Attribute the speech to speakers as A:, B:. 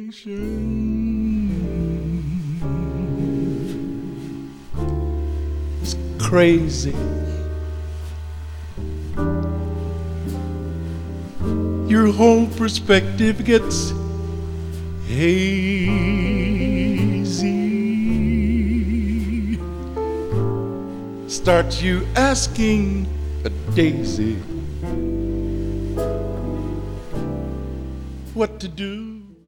A: It's crazy. Your whole perspective gets hazy. Starts you asking a daisy what to do.